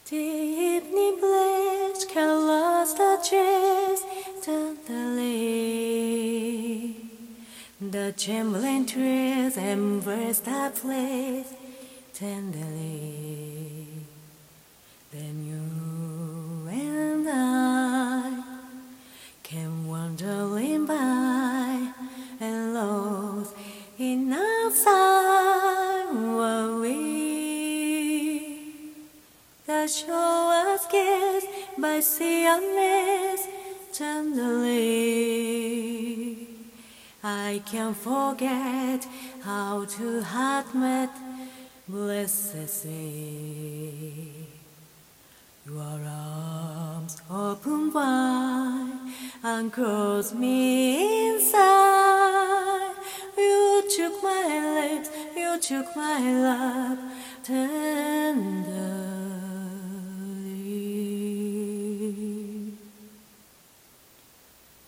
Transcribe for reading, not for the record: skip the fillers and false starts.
The evening blaze colors the trees tenderly. The trembling trees embrace the place tenderly. Then you and I came wandering by and lost in outside were we. The shore was kissed by sea and mist tenderly. I can't forget how two hearts met blessedly. Your arms open wide and close me inside. You took my lips, you took my love.